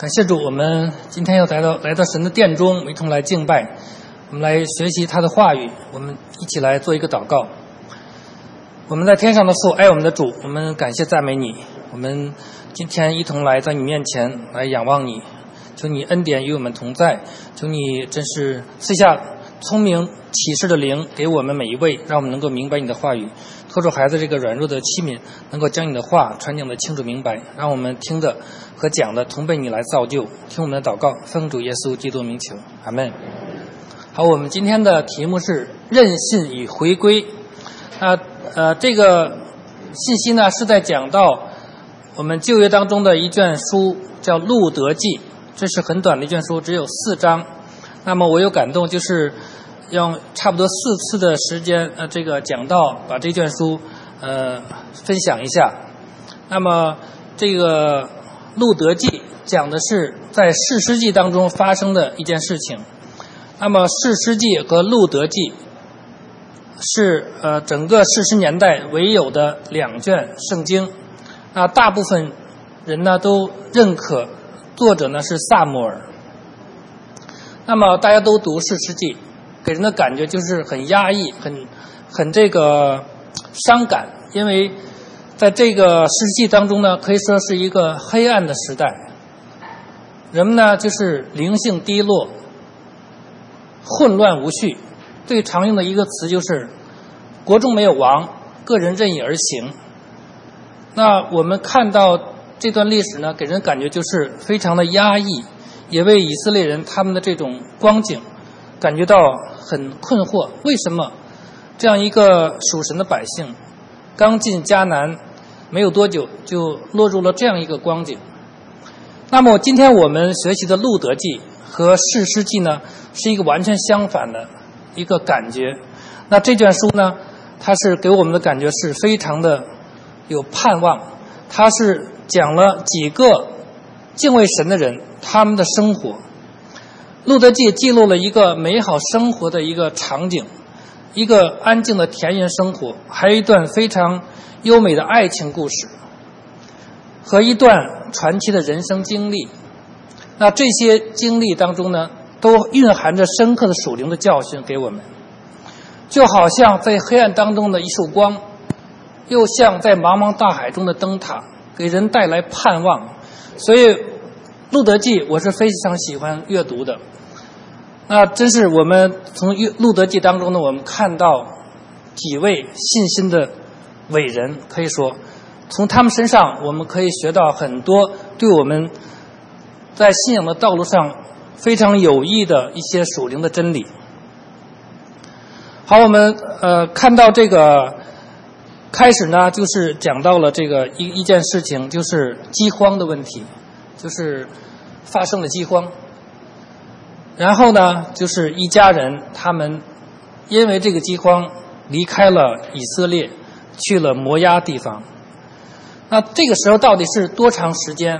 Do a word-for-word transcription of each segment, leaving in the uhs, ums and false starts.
感谢主，我们今天又来到来到神的殿中，我们一同来敬拜，我们来学习他的话语，我们一起来做一个祷告。我们在天上的父，爱我们的主，我们感谢赞美你，我们今天一同来在你面前来仰望你，求你恩典与我们同在，求你真是赐下聪明启示的灵给我们每一位，让我们能够明白你的话语，托住孩子这个软弱的器皿，能够将你的话传讲的清楚明白，让我们听的和讲的同被你来造就。听我们的祷告，奉主耶稣基督名求，阿们。好，我们今天的题目是任性与回归。那呃，这个信息呢是在讲到我们旧约当中的一卷书，叫《路得记》，这是很短的一卷书，只有四章。那么我有感动，就是用差不多四次的时间，呃，这个讲到把这卷书呃分享一下。那么这个《路得记》讲的是在士师记当中发生的一件事情。那么士师记和路得记是呃整个士师年代唯有的两卷圣经。那大部分人呢都认可作者呢是撒母耳。那么大家都读士师记，给人的感觉就是很压抑，很很这个伤感，因为在这个士师记当中呢，可以说是一个黑暗的时代，人们呢就是灵性低落，混乱无序，最常用的一个词就是国中没有王，个人任意而行。那我们看到这段历史呢，给人感觉就是非常的压抑，也为以色列人他们的这种光景感觉到很困惑，为什么这样一个属神的百姓刚进迦南没有多久就落入了这样一个光景。那么今天我们学习的路得记和士师记呢是一个完全相反的一个感觉。那这卷书呢，它是给我们的感觉是非常的有盼望，它是讲了几个敬畏神的人他们的生活。路得记记录了一个美好生活的一个场景，一个安静的田园生活，还有一段非常优美的爱情故事和一段传奇的人生经历。那这些经历当中呢，都蕴含着深刻的属灵的教训给我们，就好像在黑暗当中的一束光，又像在茫茫大海中的灯塔，给人带来盼望。所以路得记我是非常喜欢阅读的。那真是我们从路得记当中呢，我们看到几位信心的伟人，可以说从他们身上我们可以学到很多对我们在信仰的道路上非常有益的一些属灵的真理。好，我们呃看到这个开始呢，就是讲到了这个一一件事情，就是饥荒的问题，就是发生了饥荒。然后呢，就是一家人他们因为这个饥荒离开了以色列，去了摩押地方。那这个时候到底是多长时间？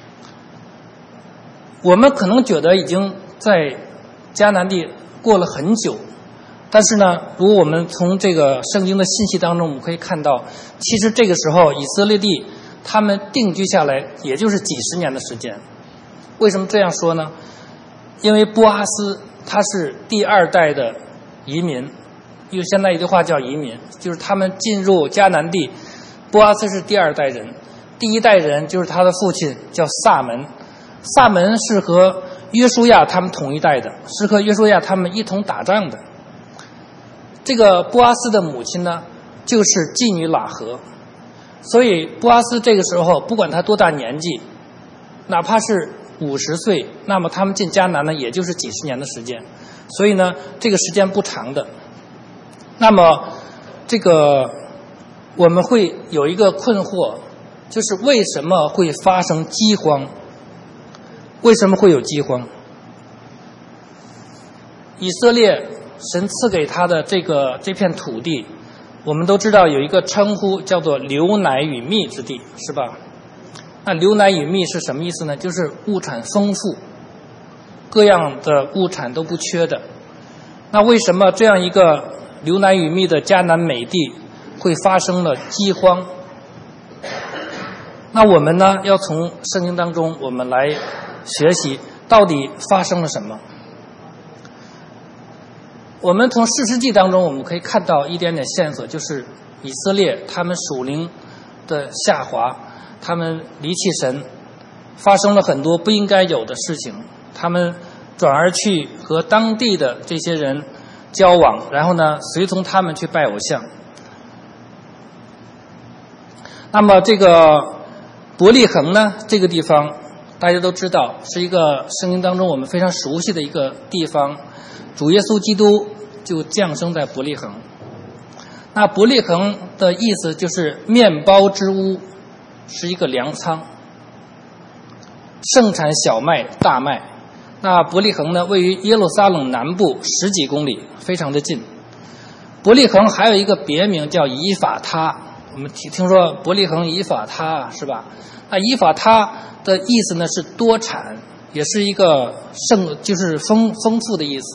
我们可能觉得已经在迦南地过了很久，但是呢，如果我们从这个圣经的信息当中，我们可以看到，其实这个时候以色列地他们定居下来也就是几十年的时间。为什么这样说呢？因为波阿斯他是第二代的移民，用现在一句话叫移民，就是他们进入迦南地，波阿斯是第二代人，第一代人就是他的父亲叫撒门，撒门是和约书亚他们同一代的，是和约书亚他们一同打仗的。这个波阿斯的母亲呢，就是妓女喇合，所以波阿斯这个时候不管他多大年纪，哪怕是五十岁，那么他们进迦南呢，也就是几十年的时间，所以呢，这个时间不长的。那么，这个我们会有一个困惑，就是为什么会发生饥荒？为什么会有饥荒？以色列神赐给他的这个这片土地，我们都知道有一个称呼叫做流奶与蜜之地，是吧？那流奶与蜜是什么意思呢？就是物产丰富，各样的物产都不缺的。那为什么这样一个流奶与蜜的迦南美地会发生了饥荒？那我们呢，要从圣经当中我们来学习到底发生了什么。我们从士师记当中我们可以看到一点点线索，就是以色列他们属灵的下滑，他们离弃神，发生了很多不应该有的事情，他们转而去和当地的这些人交往，然后呢随从他们去拜偶像。那么这个伯利恒呢，这个地方大家都知道是一个圣经当中我们非常熟悉的一个地方，主耶稣基督就降生在伯利恒。那伯利恒的意思就是面包之屋，是一个粮仓，盛产小麦大麦。那伯利恒呢位于耶路撒冷南部十几公里，非常的近。伯利恒还有一个别名叫以法他，我们听说伯利恒以法他是吧？那以法他的意思呢是多产，也是一个盛，就是丰丰富的意思。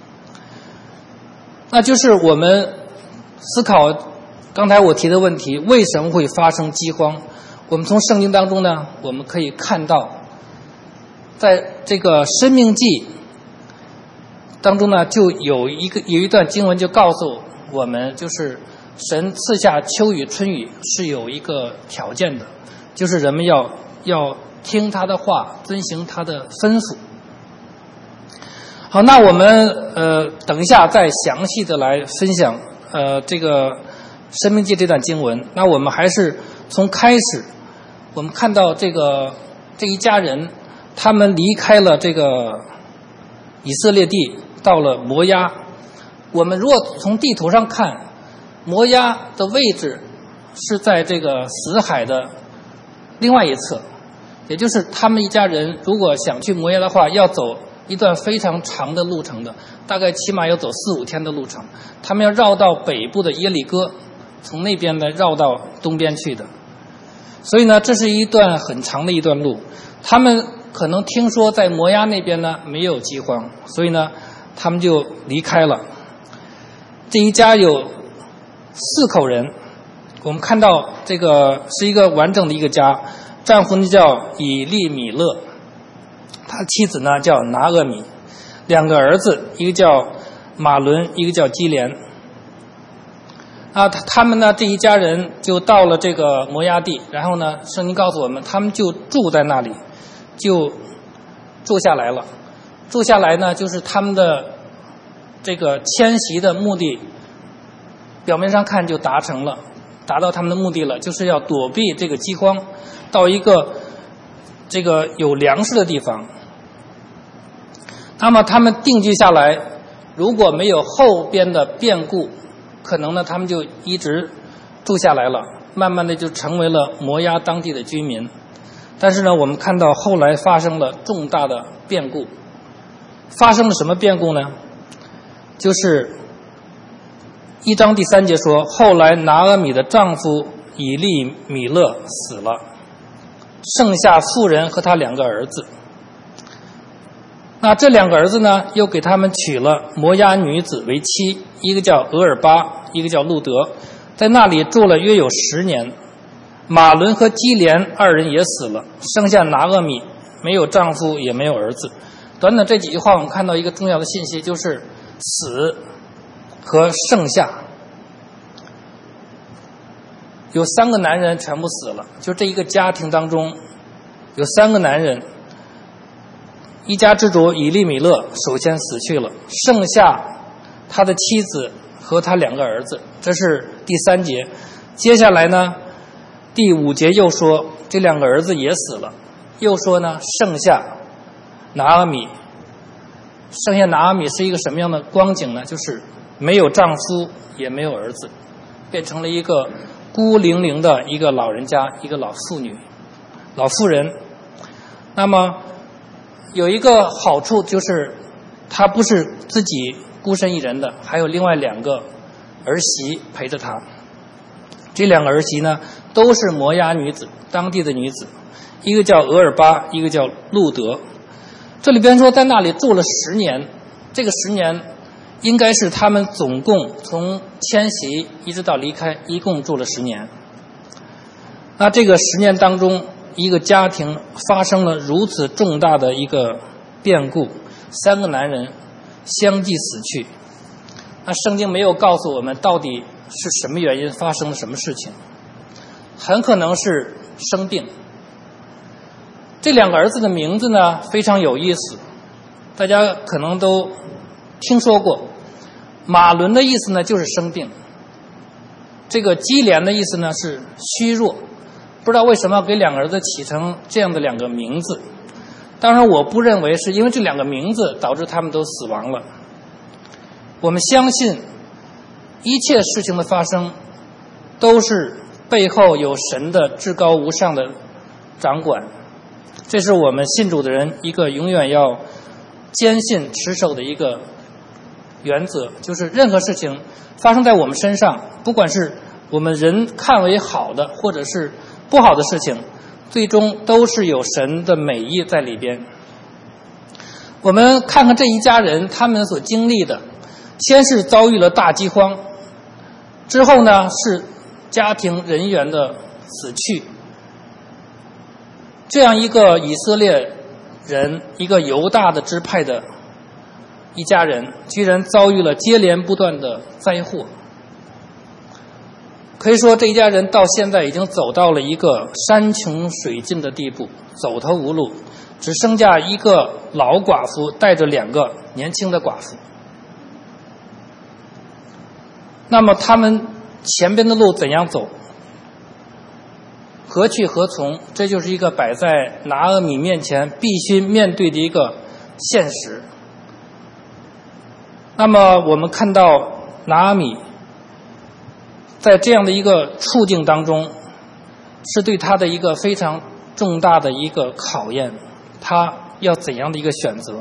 那就是我们思考刚才我提的问题，为什么会发生饥荒？我们从圣经当中呢，我们可以看到，在这个申命记当中呢，就有一个有一段经文就告诉我们，就是神赐下秋雨春雨是有一个条件的，就是人们要要听他的话，遵行他的吩咐。好，那我们呃等一下再详细的来分享呃这个申命记这段经文。那我们还是从开始，我们看到这个这一家人，他们离开了这个以色列地，到了摩押。我们如果从地图上看，摩押的位置是在这个死海的另外一侧，也就是他们一家人如果想去摩押的话，要走一段非常长的路程的，大概起码要走四五天的路程。他们要绕到北部的耶利哥，从那边呢绕到东边去的。所以呢，这是一段很长的一段路。他们可能听说在摩押那边呢没有饥荒，所以呢他们就离开了。这一家有四口人，我们看到这个是一个完整的一个家，丈夫呢叫以利米勒，他妻子呢叫拿俄米，两个儿子，一个叫马伦，一个叫基连。啊，他们呢这一家人就到了这个摩押地，然后呢圣经告诉我们，他们就住在那里，就住下来了。住下来呢，就是他们的这个迁徙的目的，表面上看就达成了，达到他们的目的了，就是要躲避这个饥荒，到一个这个有粮食的地方。那么他们定居下来，如果没有后边的变故，可能呢他们就一直住下来了，慢慢的就成为了摩押当地的居民。但是呢，我们看到后来发生了重大的变故。发生了什么变故呢？就是一章第三节说，后来拿俄米的丈夫以利米勒死了，剩下妇人和他两个儿子。那这两个儿子呢，又给他们娶了摩押女子为妻，一个叫俄尔巴，一个叫路德，在那里住了约有十年。马伦和基连二人也死了，剩下拿俄米没有丈夫也没有儿子。短短这几句话，我们看到一个重要的信息，就是死和剩下。有三个男人全部死了，就这一个家庭当中有三个男人，一家之主以利米勒首先死去了，剩下他的妻子和他两个儿子，这是第三节。接下来呢，第五节又说这两个儿子也死了，又说呢剩下拿俄米。剩下拿俄米是一个什么样的光景呢？就是没有丈夫也没有儿子，变成了一个孤零零的一个老人家，一个老妇女老妇人。那么有一个好处，就是她不是自己孤身一人的，还有另外两个儿媳陪着她。这两个儿媳呢都是摩押女子，当地的女子，一个叫俄尔巴，一个叫路德。这里边说在那里住了十年，这个十年应该是他们总共从迁徙一直到离开，一共住了十年。那这个十年当中， 一个家庭发生了如此重大的一个变故，三个男人相继死去。那圣经没有告诉我们到底是什么原因发生了什么事情，很可能是生病。这两个儿子的名字呢非常有意思，大家可能都听说过。马伦的意思呢就是生病，这个基连的意思呢是虚弱，不知道为什么给两个儿子起成这样的两个名字。当然我不认为是因为这两个名字导致他们都死亡了。我们相信一切事情的发生都是背后有神的至高无上的掌管，这是我们信主的人一个永远要坚信持守的一个原则，就是任何事情发生在我们身上，不管是我们人看为好的或者是不好的事情，最终都是有神的美意在里边。我们看看这一家人他们所经历的，先是遭遇了大饥荒，之后呢是家庭人员的死去。这样一个以色列人，一个犹大的支派的一家人，居然遭遇了接连不断的灾祸。可以说这一家人到现在已经走到了一个山穷水尽的地步，走投无路，只剩下一个老寡妇带着两个年轻的寡妇。那么他们前边的路怎样走？何去何从？这就是一个摆在拿俄米面前必须面对的一个现实。那么我们看到拿俄米在这样的一个处境当中，是对他的一个非常重大的一个考验，他要怎样的一个选择？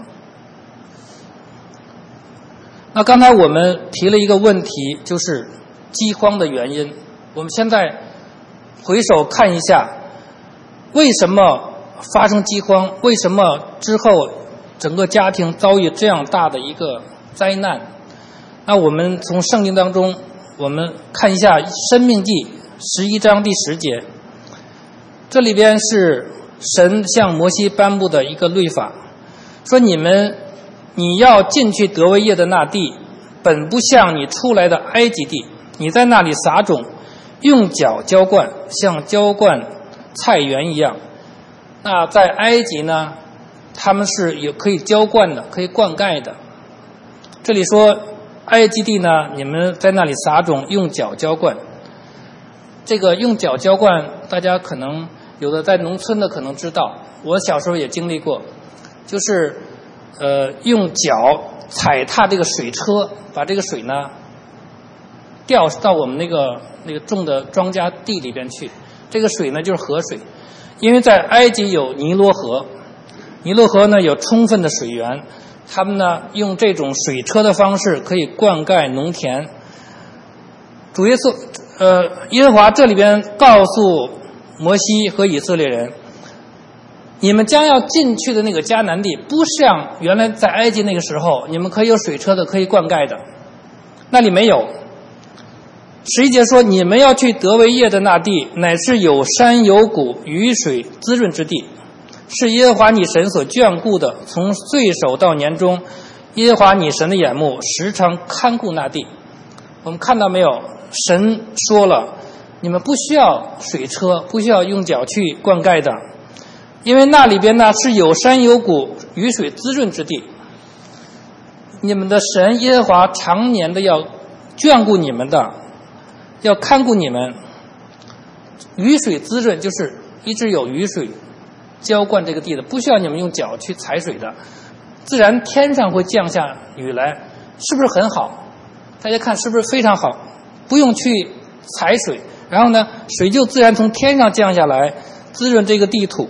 那刚才我们提了一个问题，就是饥荒的原因。我们现在回首看一下，为什么发生饥荒？为什么之后整个家庭遭遇这样大的一个灾难？那我们从圣经当中，我们看一下《申命记》十一章第十节，这里边是神向摩西颁布的一个律法，说你们你要进去得为业的那地，本不像你出来的埃及地，你在那里撒种，用脚浇灌，像浇灌菜园一样。那在埃及呢，他们是有可以浇灌的，可以灌溉的。这里说埃及地呢，你们在那里撒种，用脚浇灌。这个用脚浇灌，大家可能有的在农村的可能知道，我小时候也经历过，就是呃用脚踩踏这个水车，把这个水呢调到我们那个那个种的庄稼地里边去。这个水呢就是河水，因为在埃及有尼罗河，尼罗河呢有充分的水源，他们呢用这种水车的方式可以灌溉农田。主耶稣呃耶和华这里边告诉摩西和以色列人，你们将要进去的那个迦南地，不像原来在埃及那个时候你们可以有水车的，可以灌溉的，那里没有。十一节说，你们要去得为业的那地，乃是有山有谷，雨水滋润之地，是耶和华你神所眷顾的。从岁首到年终，耶和华你神的眼目时常看顾那地。我们看到没有？神说了，你们不需要水车，不需要用脚去灌溉的，因为那里边呢是有山有谷，雨水滋润之地。你们的神耶和华常年的要眷顾你们的，要看顾你们。雨水滋润就是一直有雨水浇灌这个地的，不需要你们用脚去踩水的，自然天上会降下雨来，是不是很好？大家看是不是非常好？不用去踩水，然后呢水就自然从天上降下来，滋润这个地土。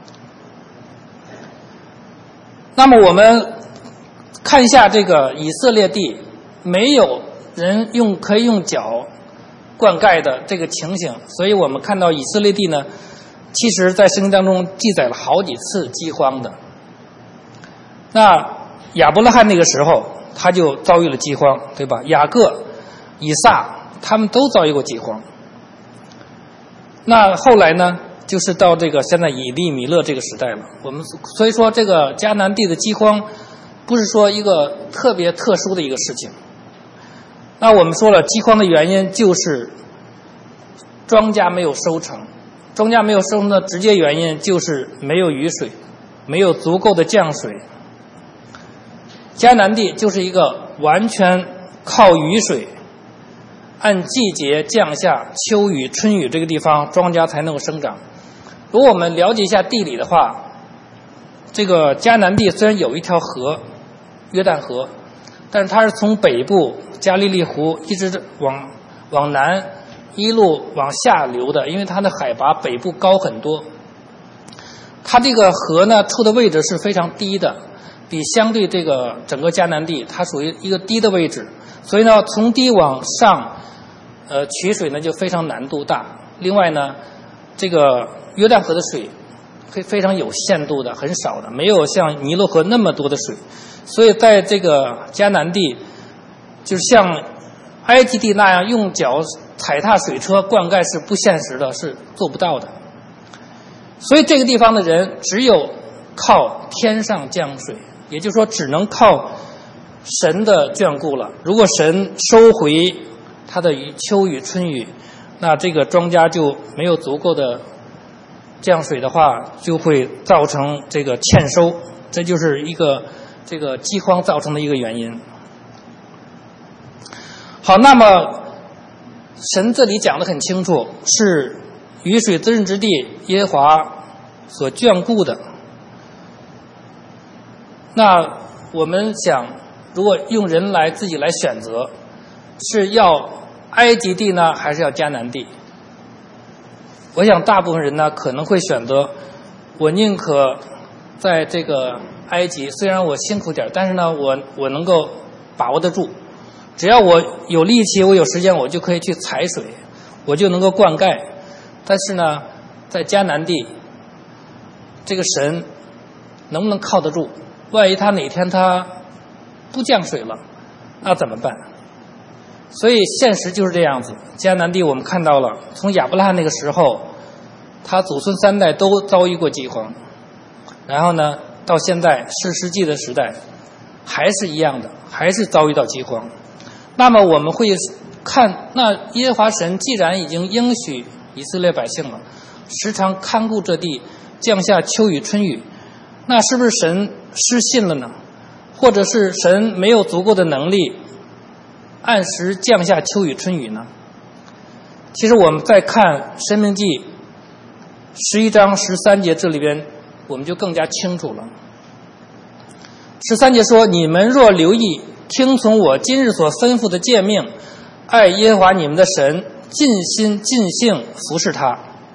那么我们看一下这个以色列地，没有人用可以用脚灌溉的这个情形，所以我们看到以色列地呢，其实在圣经当中记载了好几次饥荒的。那亚伯拉罕那个时候他就遭遇了饥荒，对吧？雅各、以撒他们都遭遇过饥荒。那后来呢， 就是到这个现在以利米勒这个时代了。我们所以说这个迦南地的饥荒不是说一个特别特殊的一个事情。那我们说了，饥荒的原因就是庄稼没有收成，庄稼没有收成的直接原因就是没有雨水，没有足够的降水。迦南地就是一个完全靠雨水，按季节降下秋雨春雨，这个地方庄稼才能够生长。如果我们了解一下地理的话，这个迦南地虽然有一条河，约旦河，但是它是从北部加利利湖一直往往南一路往下流的，因为它的海拔北部高很多。它这个河呢处的位置是非常低的，比相对这个整个迦南地它属于一个低的位置，所以呢从低往上呃取水呢就非常难度大。另外呢这个约旦河的水非非常有限度的，很少的，没有像尼罗河那么多的水，所以在这个迦南地就是像埃及地那样用脚踩踏水车灌溉是不现实的，是做不到的。所以这个地方的人只有靠天上降水，也就是说只能靠神的眷顾了。如果神收回他的秋雨春雨，那这个庄稼就没有足够的降水的话，就会造成这个欠收，这就是一个这个饥荒造成的一个原因。好，那么神这里讲得很清楚，是雨水滋润之地，耶和华所眷顾的。那我们想，如果用人来自己来选择，是要埃及地呢，还是要迦南地？我想大部分人呢可能会选择，我宁可在这个埃及，虽然我辛苦点，但是呢我我能够把握得住，只要我有力气，我有时间，我就可以去采水，我就能够灌溉。但是呢在迦南地，这个神能不能靠得住？万一他哪天他不降水了，那怎么办？所以现实就是这样子。迦南地我们看到了，从亚伯拉罕那个时候，他祖孙三代都遭遇过饥荒，然后呢到现在士师记的时代还是一样的，还是遭遇到饥荒。那么我们会看，那耶和华神既然已经应许以色列百姓了，时常看顾这地，降下秋雨春雨，那是不是神失信了呢？或者是神没有足够的能力按时降下秋雨春雨呢？其实我们再看申命记十一章十三节，这里边我们就更加清楚了。十三节说，你们若留意听从我今日所吩咐的诫命，爱耶和华你们的神，尽心尽性服侍他，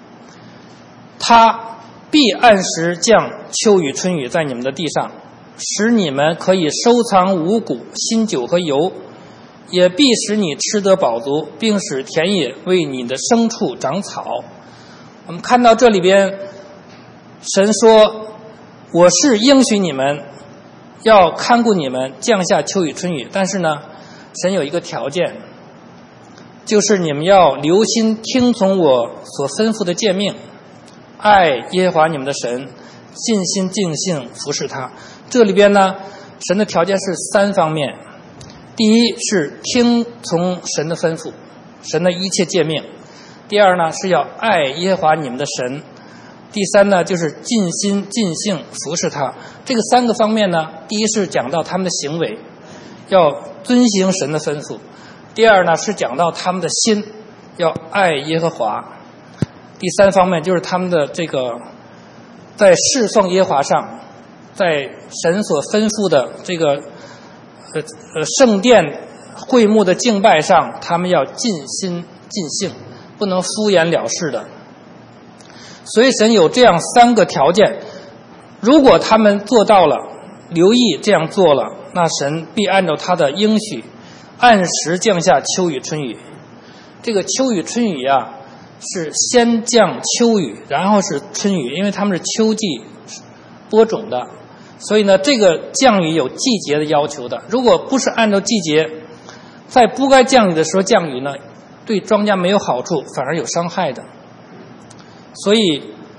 他必按时降秋雨春雨在你们的地上，使你们可以收藏五谷、新酒和油，也必使你吃得饱足，并使田野为你的牲畜长草。我们看到这里边，神说，我是应许你们要看顾你们，降下秋雨春雨，但是呢神有一个条件，就是你们要留心听从我所吩咐的诫命，爱耶和华你们的神，尽心尽性服侍他。这里边呢神的条件是三方面。第一是听从神的吩咐，神的一切诫命。第二呢是要爱耶和华你们的神。第三呢就是尽心尽性服侍他。这个三个方面呢，第一是讲到他们的行为，要遵行神的吩咐。第二呢是讲到他们的心，要爱耶和华。第三方面就是他们的这个在侍奉耶和华上，在神所吩咐的这个呃呃圣殿会幕的敬拜上，他们要尽心尽性，不能敷衍了事的。所以神有这样三个条件，如果他们做到了，留意这样做了，那神必按照他的应许按时降下秋雨春雨。这个秋雨春雨啊，是先降秋雨，然后是春雨，因为他们是秋季播种的，所以呢这个降雨有季节的要求的。如果不是按照季节，在不该降雨的时候降雨呢，对庄稼没有好处，反而有伤害的。所以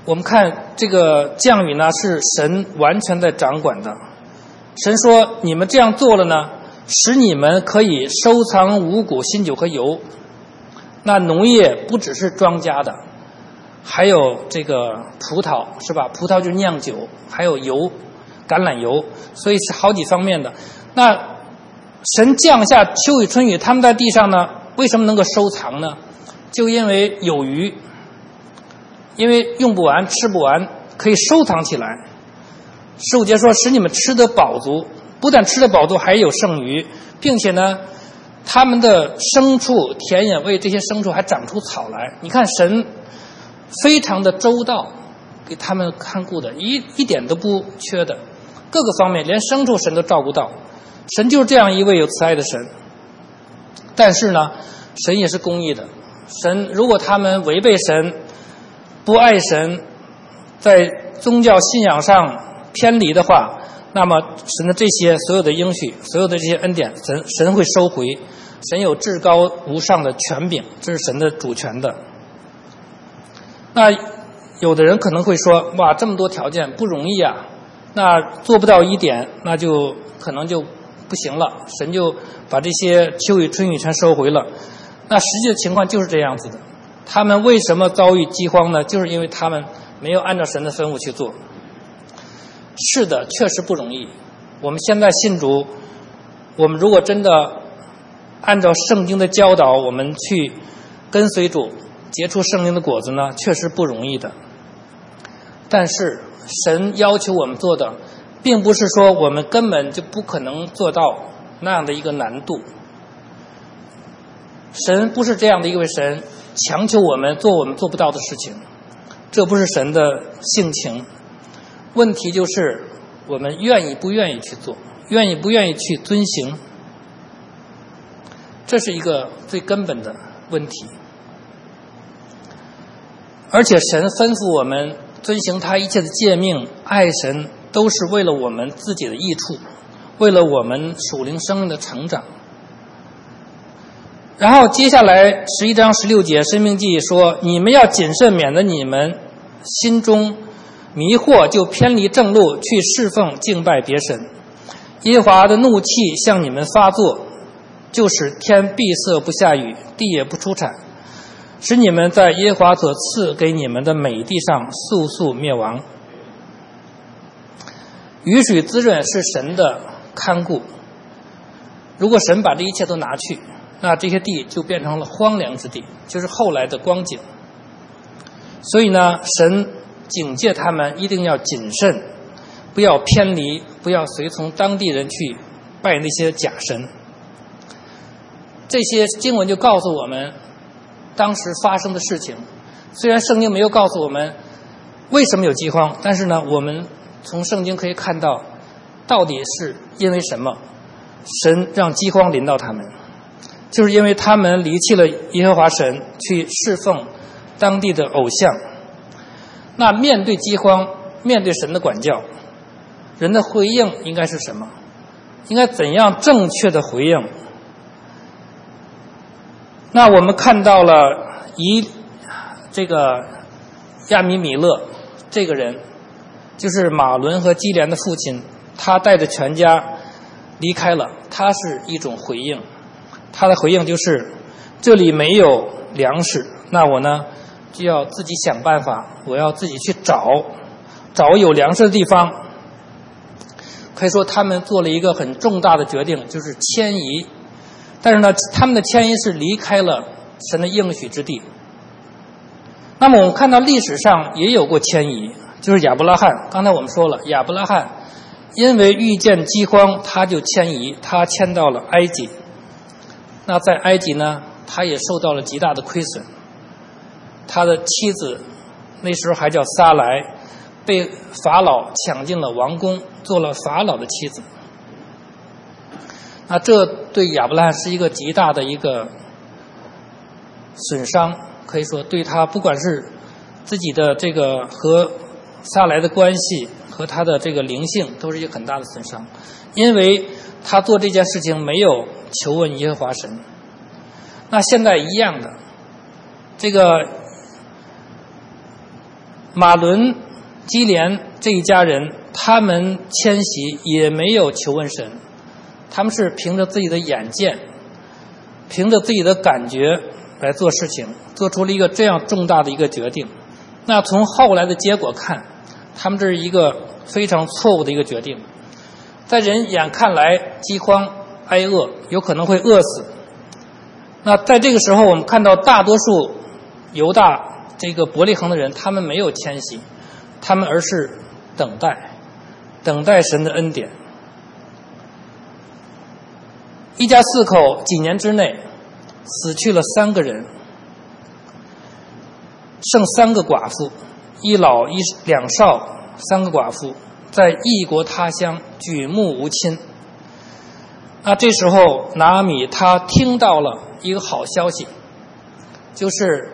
我们看这个降雨呢，是神完全在掌管的。神说：“你们这样做了呢，使你们可以收藏五谷、新酒和油。那农业不只是庄稼的，还有这个葡萄，是吧？葡萄就是酿酒，还有油，橄榄油，所以是好几方面的。那神降下秋雨春雨，他们在地上呢，为什么能够收藏呢？就因为有余，因为用不完、吃不完，可以收藏起来。十五节说，使你们吃得饱足，不但吃得饱足，还有剩余，并且呢，他们的牲畜、田野为这些牲畜还长出草来。你看，神非常的周到，给他们看顾的，一一点都不缺的，各个方面连牲畜神都照顾到。神就是这样一位有慈爱的神。但是呢，神也是公义的。神如果他们违背神，不爱神，在宗教信仰上偏离的话，那么神的这些所有的应许，所有的这些恩典，神神会收回。神有至高无上的权柄，这是神的主权的。那有的人可能会说，哇，这么多条件不容易啊，那做不到一点，那就可能就不行了，神就把这些秋雨春雨全收回了。那实际的情况就是这样子的。他们为什么遭遇饥荒呢？就是因为他们没有按照神的吩咐去做。是的，确实不容易。我们现在信主，我们如果真的按照圣经的教导，我们去跟随主，结出圣灵的果子呢，确实不容易的。但是神要求我们做的，并不是说我们根本就不可能做到那样的一个难度。神不是这样的一位神，强求我们做我们做不到的事情，这不是神的性情。问题就是我们愿意不愿意去做，愿意不愿意去遵行，这是一个最根本的问题。而且神吩咐我们遵行他一切的诫命，爱神，都是为了我们自己的益处，为了我们属灵生命的成长。然后接下来十一章十六节申命记说，你们要谨慎，免得你们心中迷惑，就偏离正路，去侍奉敬拜别神。耶和华的怒气向你们发作，就使天闭塞不下雨，地也不出产，使你们在耶和华所赐给你们的美地上速速灭亡。雨水滋润是神的看顾，如果神把这一切都拿去，那这些地就变成了荒凉之地，就是后来的光景。所以呢，神警戒他们一定要谨慎，不要偏离，不要随从当地人去拜那些假神。这些经文就告诉我们当时发生的事情。虽然圣经没有告诉我们为什么有饥荒，但是呢，我们从圣经可以看到到底是因为什么神让饥荒临到他们，就是因为他们离弃了耶和华神，去侍奉当地的偶像。那面对饥荒，面对神的管教，人的回应应该是什么？应该怎样正确的回应？那我们看到了以这个亚米米勒这个人，就是马伦和基连的父亲，他带着全家离开了，他是一种回应。他的回应就是这里没有粮食，那我呢就要自己想办法，我要自己去找找有粮食的地方。可以说他们做了一个很重大的决定，就是迁移。但是呢，他们的迁移是离开了神的应许之地。那么我们看到历史上也有过迁移，就是亚伯拉罕。刚才我们说了，亚伯拉罕因为遇见饥荒，他就迁移，他迁到了埃及。那在埃及呢，他也受到了极大的亏损。他的妻子那时候还叫撒莱，被法老抢进了王宫，做了法老的妻子。那这对亚伯拉罕是一个极大的一个损伤，可以说对他不管是自己的这个和撒莱的关系，和他的这个灵性，都是一个很大的损伤，因为他做这件事情没有求问耶和华神。那现在一样的，这个马伦、基连这一家人，他们迁徙也没有求问神，他们是凭着自己的眼见，凭着自己的感觉来做事情，做出了一个这样重大的一个决定。那从后来的结果看，他们这是一个非常错误的一个决定。在人眼看来，饥荒挨饿，有可能会饿死。那在这个时候，我们看到大多数犹大这个伯利恒的人，他们没有迁徙，他们而是等待，等待神的恩典。一家四口几年之内死去了三个人，剩三个寡妇，一老一两少，三个寡妇在异国他乡举目无亲。那这时候拿阿米他听到了一个好消息，就是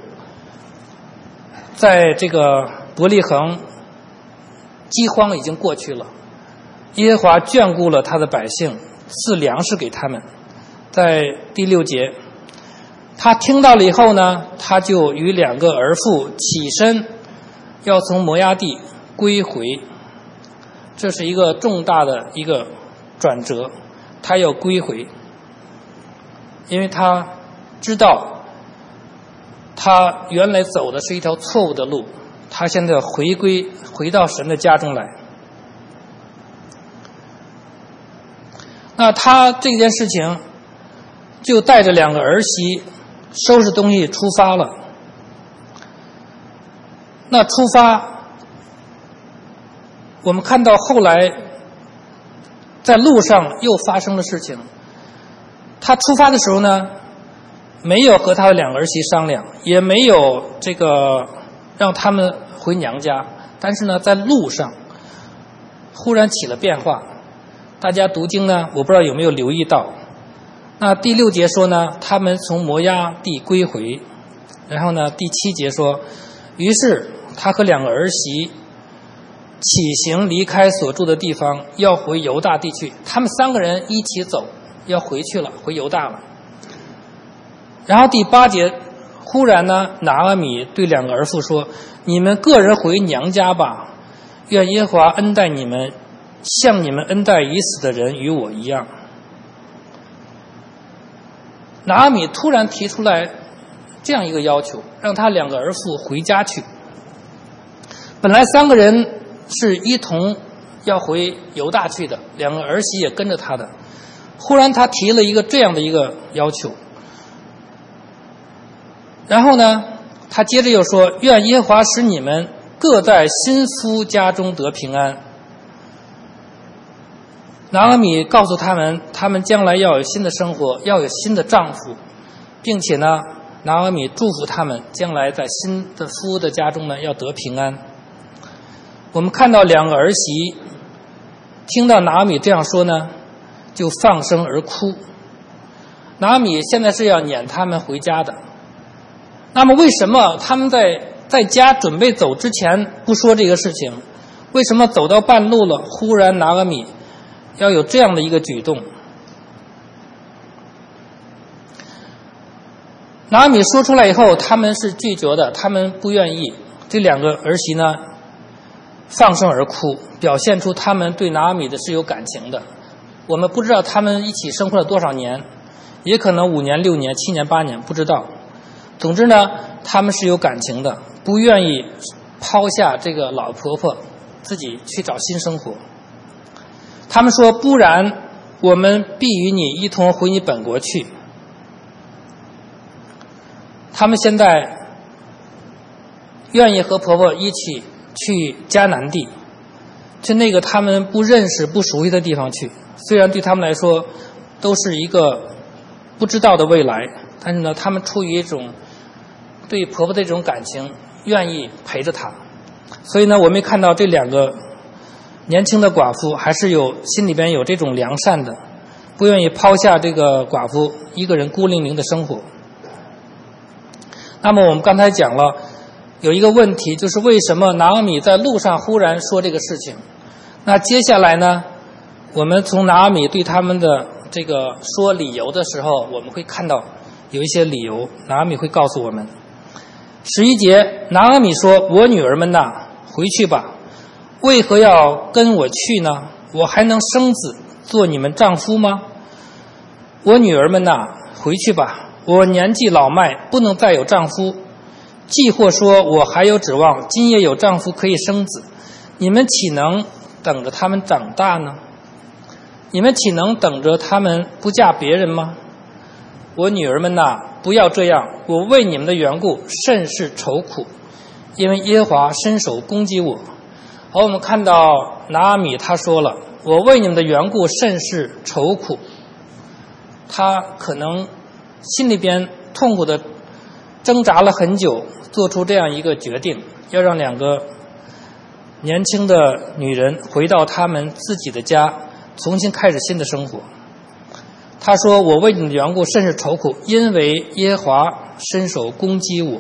在这个伯利恒饥荒已经过去了，耶和华眷顾了他的百姓，赐粮食给他们。在第六节，他听到了以后呢，他就与两个儿妇起身，要从摩押地归回。这是一个重大的一个转折，他要归回，因为他知道他原来走的是一条错误的路，他现在回归回到神的家中来。那他这件事情就带着两个儿媳收拾东西出发了。那出发，我们看到后来在路上又发生了事情。他出发的时候呢，没有和他的两个儿媳商量，也没有这个让他们回娘家，但是呢，在路上忽然起了变化。大家读经呢，我不知道有没有留意到。那第六节说呢，他们从摩押地归回。然后呢，第七节说，于是他和两个儿媳起行离开所住的地方，要回犹大地去。他们三个人一起走，要回去了，回犹大了。然后第八节，忽然呢，拿阿米对两个儿妇说：“你们个人回娘家吧，愿耶和华恩待你们，像你们恩待已死的人与我一样。”拿阿米突然提出来这样一个要求，让他两个儿妇回家去。本来三个人是一同要回犹大去的，两个儿媳也跟着他的。忽然他提了一个这样的一个要求，然后呢，他接着又说：“愿耶和华使你们各在新夫家中得平安。”拿阿米告诉他们，他们将来要有新的生活，要有新的丈夫，并且呢，拿阿米祝福他们将来在新的夫的家中呢要得平安。我们看到两个儿媳听到拿阿米这样说呢，就放声而哭。拿阿米现在是要撵他们回家的，那么为什么他们在在家准备走之前不说这个事情？为什么走到半路了，忽然拿阿米要有这样的一个举动？拿阿米说出来以后，他们是拒绝的，他们不愿意。这两个儿媳呢，放声而哭，表现出他们对拿阿米的是有感情的。我们不知道他们一起生活了多少年，也可能五年、六年、七年、八年，不知道。总之呢，他们是有感情的，不愿意抛下这个老婆婆，自己去找新生活。他们说：“不然，我们必与你一同回你本国去。”他们现在愿意和婆婆一起去迦南地，去那个他们不认识、不熟悉的地方去。虽然对他们来说都是一个不知道的未来，但是呢，他们出于一种对婆婆的这种感情，愿意陪着她。所以呢，我们看到这两个年轻的寡妇还是有心里边有这种良善的，不愿意抛下这个寡妇一个人孤零零的生活。那么我们刚才讲了有一个问题，就是为什么拿阿米在路上忽然说这个事情？那接下来呢，我们从拿阿米对他们的这个说理由的时候，我们会看到有一些理由，拿阿米会告诉我们。十一节，拿阿米说：“我女儿们呐， 回去吧，为何要跟我去呢？我还能生子做你们丈夫吗？我女儿们呐，回去吧，我年纪老迈，不能再有丈夫。既或说我还有指望，今夜有丈夫可以生子，你们岂能等着他们长大呢？你们岂能等着他们不嫁别人吗？我女儿们呐，不要这样，我为你们的缘故甚是愁苦，因为耶和华伸手攻击我。好，我们看到拿阿米他说了，我为你们的缘故甚是愁苦，他可能心里边痛苦的挣扎了很久，做出这样一个决定，要让两个年轻的女人回到他们自己的家，重新开始新的生活。他说，我为你们的缘故甚是愁苦，因为耶和华伸手攻击我。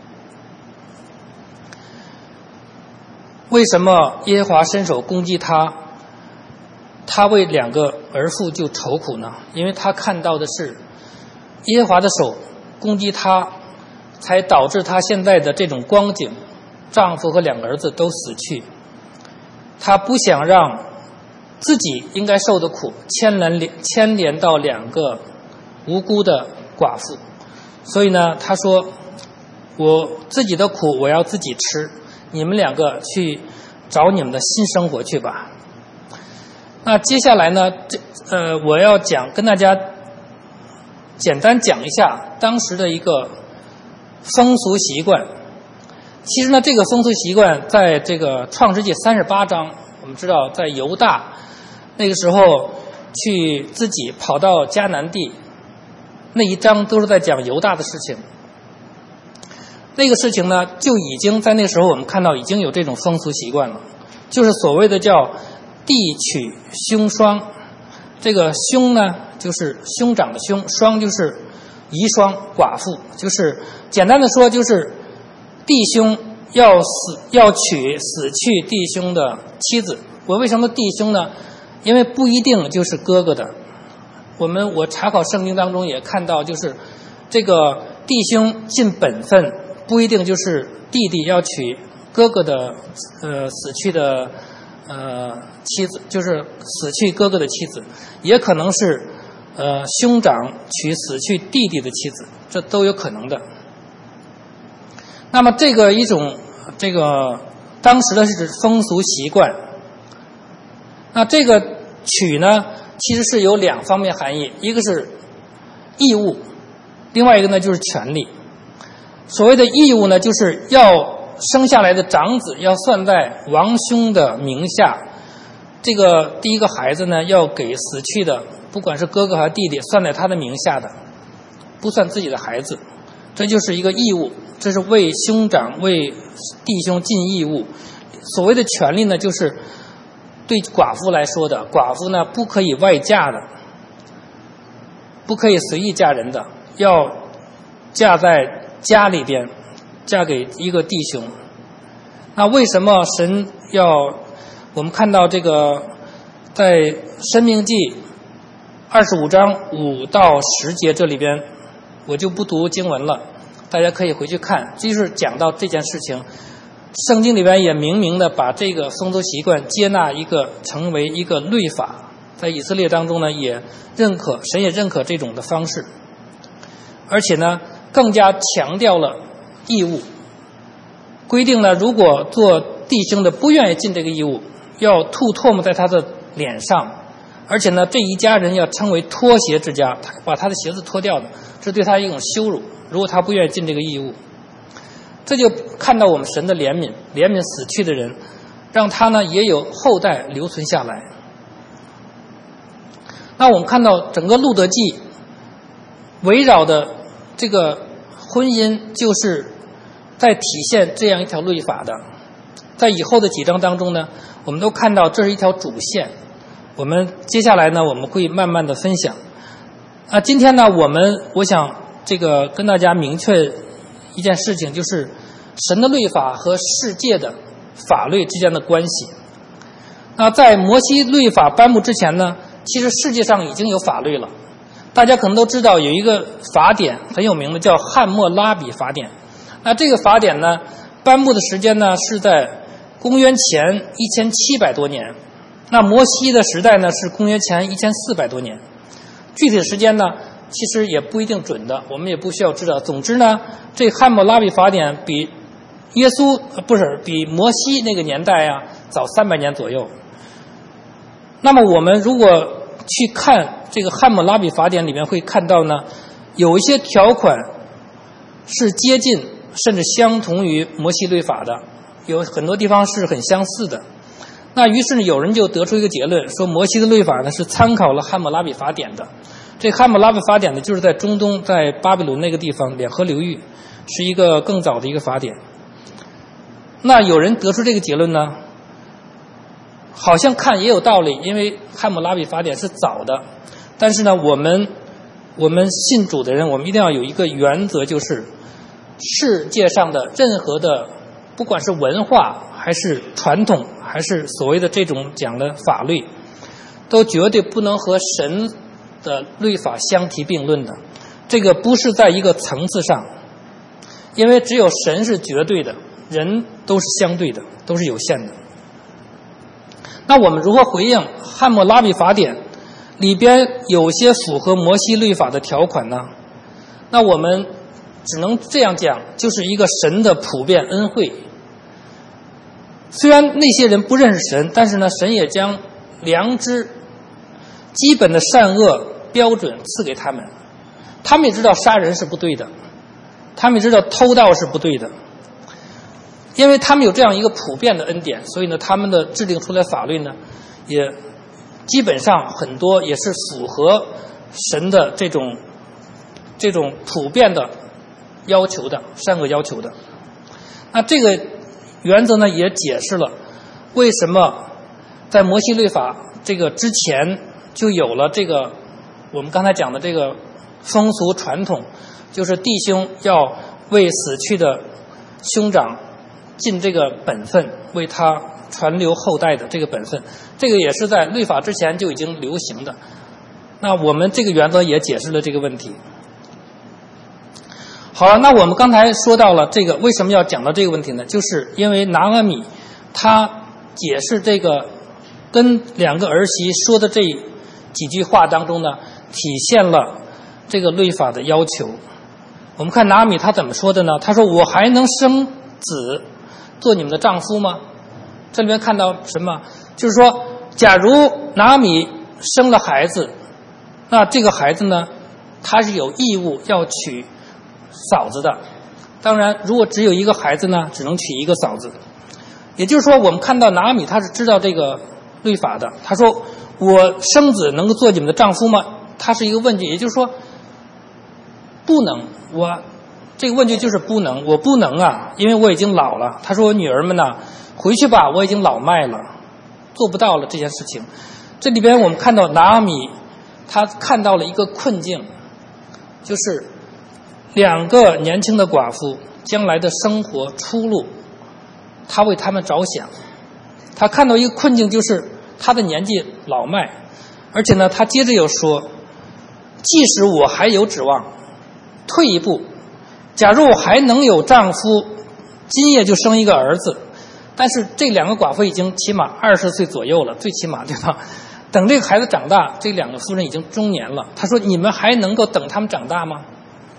为什么耶和华伸手攻击他？他为两个儿妇就愁苦呢？因为他看到的是耶和华的手攻击他，才导致他现在的这种光景，丈夫和两个儿子都死去。他不想让自己应该受的苦牵连牵连到两个无辜的寡妇，所以呢，他说我自己的苦我要自己吃，你们两个去找你们的新生活去吧。那接下来呢，这呃，我要讲跟大家简单讲一下当时的一个风俗习惯。其实呢，这个风俗习惯在这个创世纪三十八章，我们知道在犹大那个时候去自己跑到迦南地，那一章都是在讲犹大的事情。那个事情呢，就已经在那个时候我们看到已经有这种风俗习惯了，就是所谓的叫弟娶兄孀。这个兄呢，就是兄长的兄，孀就是遗孀寡妇，就是简单的说，就是弟兄要死要娶死去弟兄的妻子。我为什么弟兄呢？因为不一定就是哥哥的。我们我查考圣经当中也看到，就是这个弟兄尽本分，不一定就是弟弟要娶哥哥的呃死去的呃妻子，就是死去哥哥的妻子，也可能是呃兄长娶死去弟弟的妻子，这都有可能的。那么这个一种这个当时的是风俗习惯。那这个娶呢，其实是有两方面含义，一个是义务，另外一个呢就是权利。所谓的义务呢，就是要生下来的长子要算在王兄的名下，这个第一个孩子呢要给死去的，不管是哥哥还是弟弟，算在他的名下的，不算自己的孩子，这就是一个义务，这是为兄长为弟兄尽义务。所谓的权利呢，就是对寡妇来说的，寡妇呢不可以外嫁的，不可以随意嫁人的，要嫁在家里边，嫁给一个弟兄。那为什么神要我们看到这个在申命记二十五章五到十节这里边，我就不读经文了，大家可以回去看，就是讲到这件事情。圣经里边也明明的把这个风俗习惯接纳一个成为一个律法，在以色列当中呢也认可，神也认可这种的方式，而且呢更加强调了义务，规定呢如果做弟兄的不愿意尽这个义务，要吐唾沫在他的脸上，而且呢这一家人要称为脱鞋之家，把他的鞋子脱掉的，这对他一种羞辱，如果他不愿意尽这个义务。这就看到我们神的怜悯，怜悯死去的人，让他呢也有后代留存下来。那我们看到整个路德记围绕的这个婚姻，就是在体现这样一条律法的。在以后的几章当中呢，我们都看到这是一条主线。我们接下来呢，我们会慢慢的分享。啊，今天呢，我们我想这个跟大家明确一件事情，就是神的律法和世界的法律之间的关系。那在摩西律法颁布之前呢，其实世界上已经有法律了。大家可能都知道有一个法典很有名的，叫汉谟拉比法典。那这个法典呢，颁布的时间呢是在公元前一千七百多年。那摩西的时代呢是公元前一千四百多年，具体的时间呢其实也不一定准的，我们也不需要知道。总之呢，这汉谟拉比法典比耶稣不是比摩西那个年代啊早三百年左右。那么我们如果去看这个汉谟拉比法典里面会看到呢，有一些条款是接近甚至相同于摩西律法的，有很多地方是很相似的。那于是呢，有人就得出一个结论，说摩西的律法呢是参考了汉谟拉比法典的。这汉谟拉比法典呢，就是在中东，在巴比伦那个地方两河流域，是一个更早的一个法典。那有人得出这个结论呢，好像看也有道理，因为汉谟拉比法典是早的。但是呢，我们我们信主的人，我们一定要有一个原则，就是世界上的任何的，不管是文化还是传统，还是所谓的这种讲的法律，都绝对不能和神的律法相提并论的。这个不是在一个层次上，因为只有神是绝对的，人都是相对的，都是有限的。那我们如何回应汉谟拉比法典里边有些符合摩西律法的条款呢？那我们只能这样讲，就是一个神的普遍恩惠。虽然那些人不认识神，但是呢，神也将良知、基本的善恶标准赐给他们。他们也知道杀人是不对的，他们也知道偷盗是不对的。因为他们有这样一个普遍的恩典，所以呢，他们的制定出来法律呢，也基本上很多也是符合神的这种这种普遍的要求的，善恶要求的。那这个原则呢，也解释了为什么在摩西律法这个之前就有了这个我们刚才讲的这个风俗传统，就是弟兄要为死去的兄长尽这个本分，为他传留后代的这个本分，这个也是在律法之前就已经流行的。那我们这个原则也解释了这个问题。好了，那我们刚才说到了这个为什么要讲到这个问题呢？就是因为拿俄米他解释这个跟两个儿媳说的这几句话当中呢，体现了这个律法的要求。我们看拿俄米他怎么说的呢？他说：“我还能生子做你们的丈夫吗？”这里面看到什么？就是说，假如拿俄米生了孩子，那这个孩子呢，他是有义务要娶嫂子的。当然，如果只有一个孩子呢，只能娶一个嫂子。也就是说，我们看到拿俄米他是知道这个律法的。他说：“我生子能够做你们的丈夫吗？”他是一个问句，也就是说，不能。我这个问句就是不能，我不能啊，因为我已经老了。他说：“我女儿们呢，回去吧，我已经老迈了，做不到了这件事情。”这里边我们看到拿俄米他看到了一个困境，就是两个年轻的寡妇将来的生活出路，他为他们着想。他看到一个困境，就是他的年纪老迈，而且呢，他接着又说：“即使我还有指望，退一步，假如我还能有丈夫，今夜就生一个儿子。”但是这两个寡妇已经起码二十岁左右了，最起码对吧？等这个孩子长大，这两个夫人已经中年了。他说：“你们还能够等他们长大吗？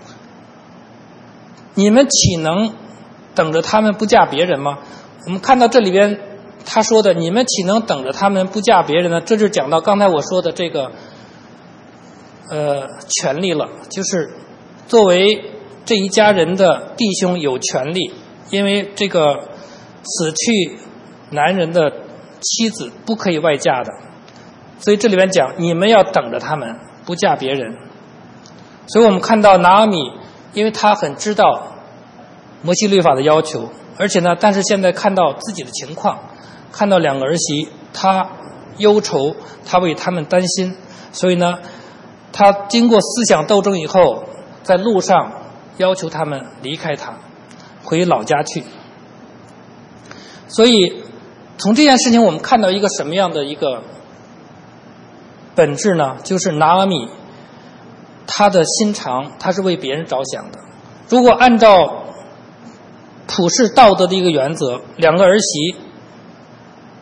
你们岂能等着他们不嫁别人吗？”我们看到这里边他说的：“你们岂能等着他们不嫁别人呢？”这就讲到刚才我说的这个呃权利了，就是作为这一家人的弟兄有权利，因为这个死去男人的妻子不可以外嫁的，所以这里边讲你们要等着他们不嫁别人。所以我们看到拿俄米，因为他很知道摩西律法的要求，而且呢，但是现在看到自己的情况，看到两个儿媳，他忧愁，他为他们担心，所以呢，他经过思想斗争以后，在路上要求他们离开他，回老家去。所以从这件事情我们看到一个什么样的一个本质呢？就是拿俄米他的心肠，他是为别人着想的。如果按照普世道德的一个原则，两个儿媳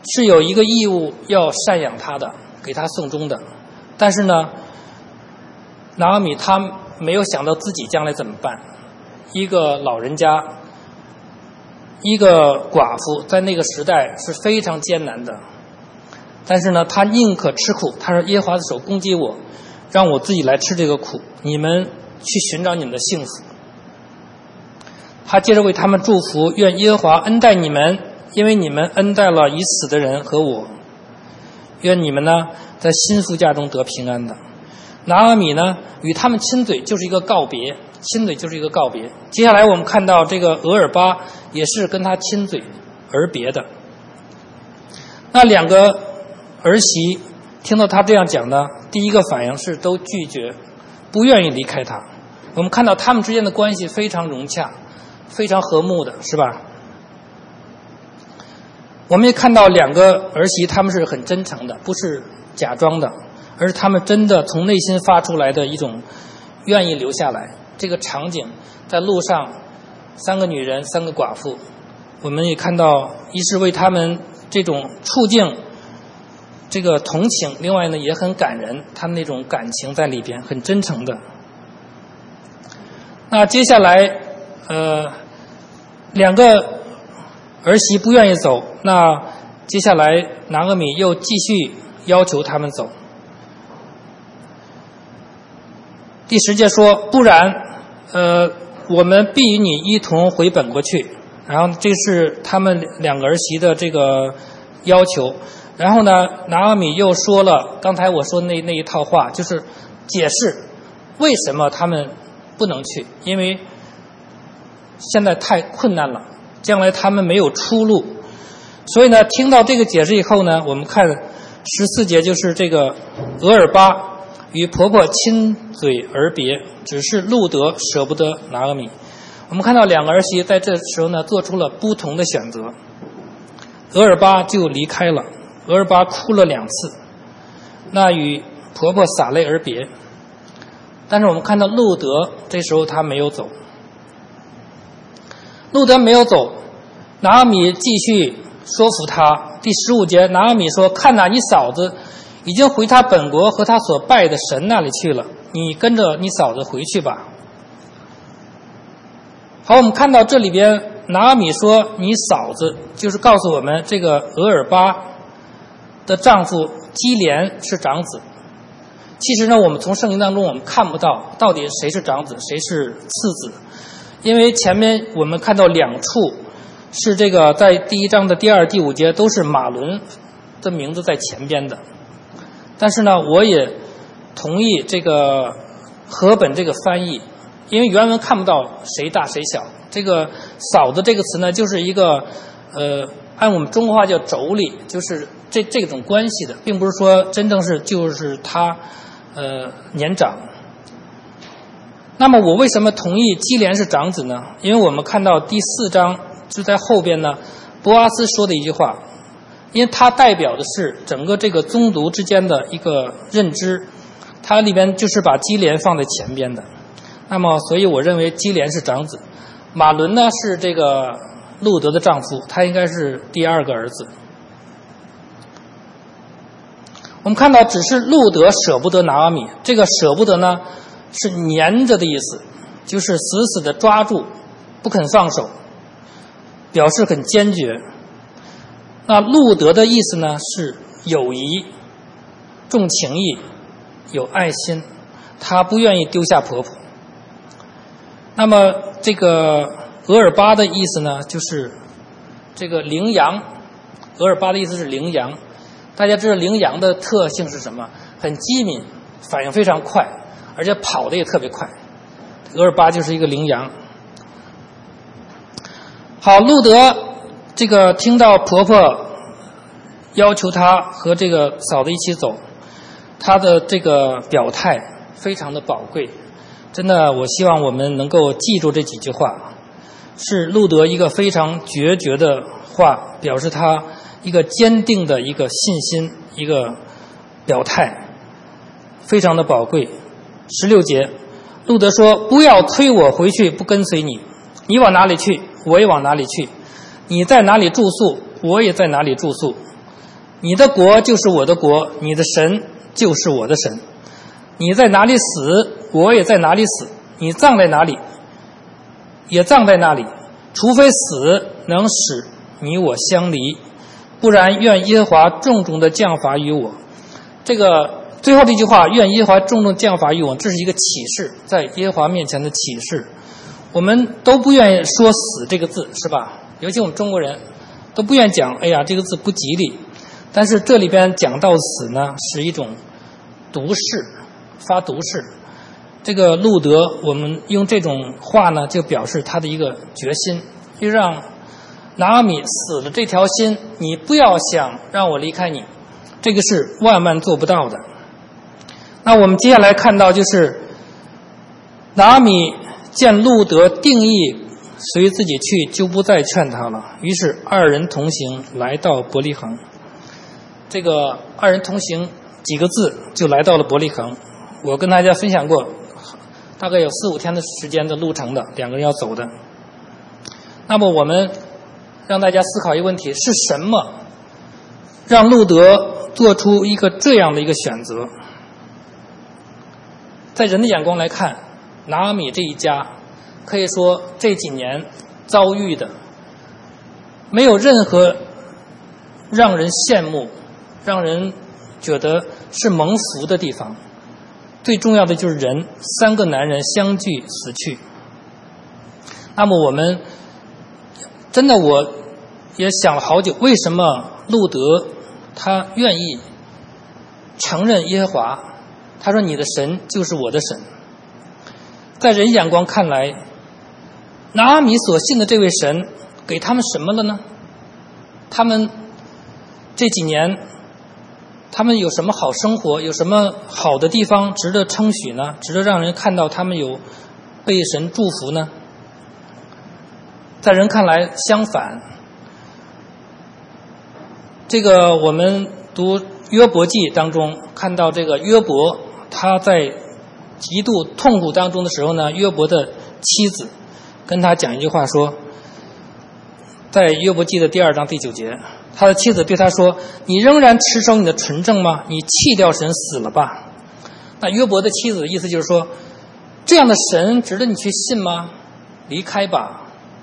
是有一个义务要赡养他的，给他送终的。但是呢，拿俄米他没有想到自己将来怎么办。一个老人家，一个寡妇，在那个时代是非常艰难的。但是呢，他宁可吃苦。他说：“耶和华的手攻击我，让我自己来吃这个苦。你们去寻找你们的幸福。”他接着为他们祝福，愿耶和华恩待你们，因为你们恩待了已死的人和我。愿你们呢，在新妇家中得平安的。拿俄米呢，与他们亲嘴，就是一个告别，亲嘴就是一个告别。接下来我们看到这个俄尔巴也是跟他亲嘴而别的。那两个儿媳听到他这样讲呢，第一个反应是都拒绝，不愿意离开他。我们看到他们之间的关系非常融洽，非常和睦的，是吧？我们也看到两个儿媳，他们是很真诚的，不是假装的，而是他们真的从内心发出来的一种愿意留下来。这个场景在路上，三个女人，三个寡妇，我们也看到，一是为他们这种处境这个同情，另外呢也很感人，他们那种感情在里边，很真诚的。那接下来呃两个儿媳不愿意走，那接下来拿俄米又继续要求他们走。第十节说：“不然，呃，我们必与你一同回本国去。”然后这是他们两个儿媳的这个要求。然后呢，拿俄米又说了刚才我说那那一套话，就是解释为什么他们不能去，因为现在太困难了，将来他们没有出路。所以呢，听到这个解释以后呢，我们看十四节，就是这个俄尔巴与婆婆亲嘴而别，只是路得舍不得拿俄米。我们看到两个儿媳在这时候呢做出了不同的选择，俄尔巴就离开了，俄尔巴哭了两次，那与婆婆洒泪而别。但是我们看到路得这时候他没有走，路得没有走，拿俄米继续说服他。第十五节，拿俄米说：“看哪，你嫂子已经回他本国和他所拜的神那里去了，你跟着你嫂子回去吧。”好，我们看到这里边拿俄米说你嫂子，就是告诉我们这个俄尔巴的丈夫基连是长子。其实呢，我们从圣经当中我们看不到到底谁是长子谁是次子，因为前面我们看到两处是这个在第一章的第二第五节都是马伦的名字在前边的。但是呢，我也同意这个和本这个翻译，因为原文看不到谁大谁小。这个嫂子这个词呢，就是一个呃按我们中国话叫妯娌，就是这这种关系的，并不是说真正是就是他呃年长。那么我为什么同意基连是长子呢？因为我们看到第四章就在后边呢，波阿斯说的一句话，因为它代表的是整个这个宗族之间的一个认知，它里边就是把基连放在前边的。那么所以我认为基连是长子，马伦呢是这个路得的丈夫，他应该是第二个儿子。我们看到只是路得舍不得拿俄米，这个舍不得呢是粘着的意思，就是死死的抓住不肯放手，表示很坚决。那路得的意思呢是友谊、重情义、有爱心，他不愿意丢下婆婆。那么这个俄尔巴的意思呢就是这个羚羊，俄尔巴的意思是羚羊。大家知道羚羊的特性是什么？很机敏，反应非常快，而且跑得也特别快。俄尔巴就是一个羚羊。好，路得这个听到婆婆要求他和这个嫂子一起走，他的这个表态非常的宝贵。真的，我希望我们能够记住这几句话，是路得一个非常决绝的话，表示他一个坚定的一个信心，一个表态，非常的宝贵。十六节，路得说：“不要推我回去，不跟随你。你往哪里去，我也往哪里去；你在哪里住宿，我也在哪里住宿。 你的国就是我的国，你的神就是我的神。你在哪里死，我也在哪里死；你葬在哪里，也葬在那里。除非死能使你我相离，不然愿耶和华重重的降罚于我。这个最后这句话，愿耶和华重重降罚于我，这是一个启示，在耶和华面前的启示。我们都不愿意说死这个字，是吧？尤其我们中国人都不愿意讲，哎呀，这个字不吉利。但是这里边讲到死呢，是一种毒誓，发毒誓。这个路德，我们用这种话呢，就表示他的一个决心，就让拿俄米死了这条心，你不要想让我离开你，这个是万万做不到的。那我们接下来看到就是拿俄米见路德定义随自己去，就不再劝他了，于是二人同行来到伯利恒。这个二人同行几个字就来到了伯利恒。我跟大家分享过，大概有四五天的时间的路程的，两个人要走的。那么我们让大家思考一个问题，是什么让路德做出一个这样的一个选择？在人的眼光来看，拿俄米这一家可以说这几年遭遇的没有任何让人羡慕让人觉得是蒙福的地方。最重要的就是人，三个男人相继死去。那么我们真的我也想了好久，为什么路德他愿意承认耶和华？他说你的神就是我的神。在人眼光看来，拿俄米所信的这位神给他们什么了呢？他们这几年他们有什么好生活，有什么好的地方值得称许呢？值得让人看到他们有被神祝福呢？在人看来相反。这个我们读约伯记当中看到，这个约伯他在极度痛苦当中的时候呢，约伯的妻子跟他讲一句话说，在约伯记的第二章第九节，他的妻子对他说，你仍然持守你的纯正吗？你弃掉神死了吧。那约伯的妻子的意思就是说，这样的神值得你去信吗？离开吧。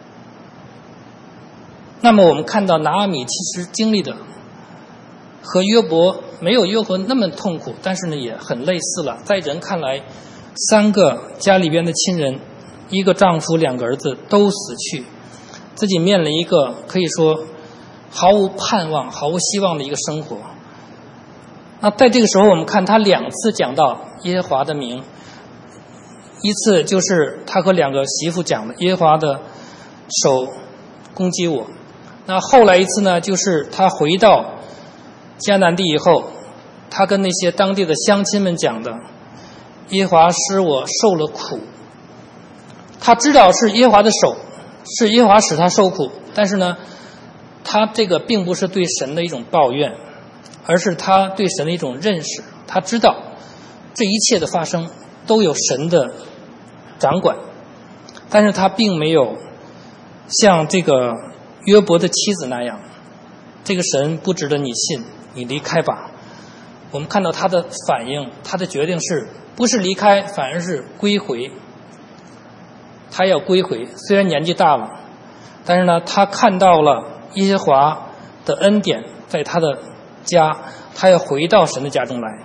那么我们看到拿俄米其实经历的和约伯没有约伯那么痛苦，但是呢也很类似了。在人看来，三个家里边的亲人，一个丈夫两个儿子都死去，自己面临一个可以说毫无盼望毫无希望的一个生活。那在这个时候我们看他两次讲到耶和华的名，一次就是他和两个媳妇讲的耶和华的手攻击我，那后来一次呢，就是他回到迦南地以后，他跟那些当地的乡亲们讲的耶和华使我受了苦。他知道是耶和华的手，是耶和华使他受苦，但是呢他这个并不是对神的一种抱怨，而是他对神的一种认识。他知道这一切的发生都有神的掌管，但是他并没有像这个约伯的妻子那样，这个神不值得你信，你离开吧。我们看到他的反应，他的决定是不是离开，反而是归回。他要归回，虽然年纪大了，但是呢他看到了耶和华的恩典在他的家，他要回到神的家中来。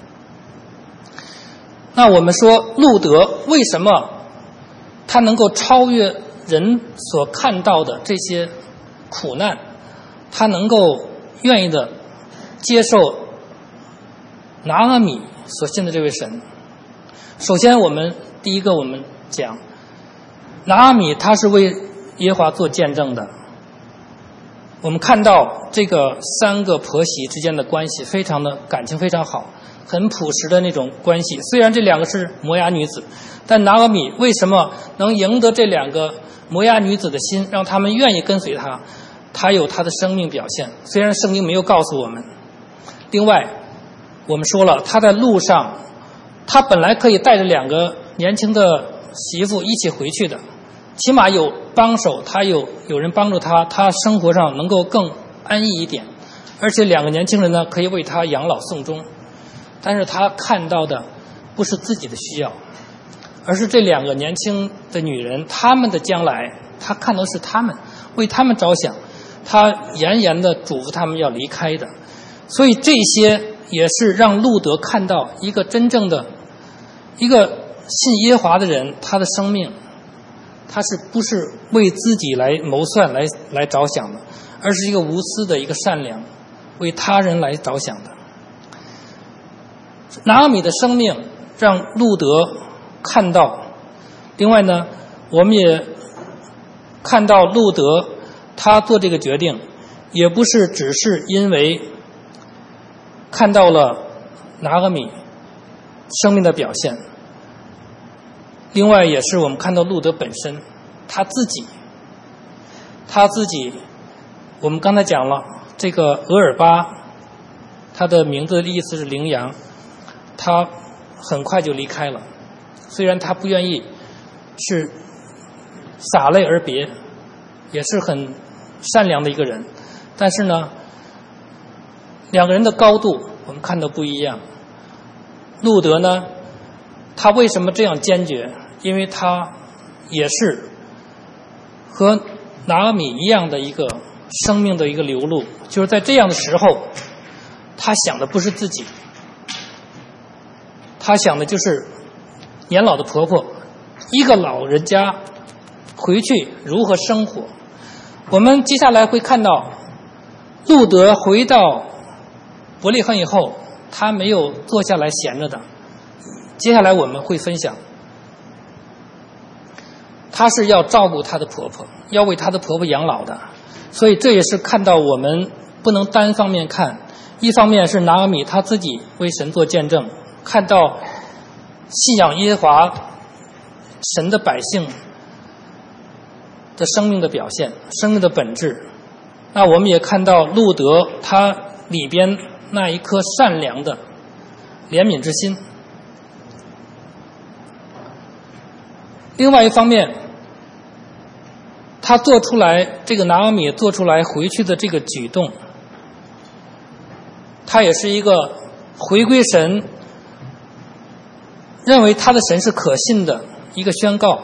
那我们说路德为什么他能够超越人所看到的这些苦难，他能够愿意的接受拿俄米所信的这位神？首先我们第一个我们讲拿俄米他是为耶和华做见证的。我们看到这个三个婆媳之间的关系非常的感情非常好，很朴实的那种关系。虽然这两个是摩押女子，但拿俄米为什么能赢得这两个摩押女子的心，让他们愿意跟随他？他有他的生命表现，虽然圣经没有告诉我们。另外我们说了，他在路上他本来可以带着两个年轻的媳妇一起回去的，起码有帮手，他有有人帮助他，他生活上能够更安逸一点。 而且两个年轻人呢可以为他养老送终，但是他看到的不是自己的需要，而是这两个年轻的女人他们的将来，他看到是他们，为他们着想，他严严地嘱咐他们要离开的。所以这些也是让路德看到一个真正的一个信耶和华的人，他的生命他是不是为自己来谋算来来着想的，而是一个无私的一个善良，为他人来着想的。拿俄米的生命让路德看到，另外呢，我们也看到路德他做这个决定，也不是只是因为看到了拿俄米生命的表现，另外也是我们看到路德本身他自己他自己我们刚才讲了这个俄尔巴，他的名字的意思是羚羊，他很快就离开了，虽然他不愿意，是洒泪而别，也是很善良的一个人，但是呢两个人的高度我们看到不一样。路德呢，他为什么这样坚决？因为他也是和拿俄米一样的一个生命的一个流露，就是在这样的时候，他想的不是自己，他想的就是年老的婆婆，一个老人家回去如何生活。我们接下来会看到路德回到伯利恒以后，他没有坐下来闲着的，接下来我们会分享他是要照顾他的婆婆，要为他的婆婆养老的。所以这也是看到我们不能单方面看，一方面是拿俄米他自己为神做见证，看到信仰耶和华神的百姓的生命的表现，生命的本质。那我们也看到路德他里边那一颗善良的怜悯之心。另外一方面，他做出来这个拿俄米做出来回去的这个举动，他也是一个回归神，认为他的神是可信的一个宣告。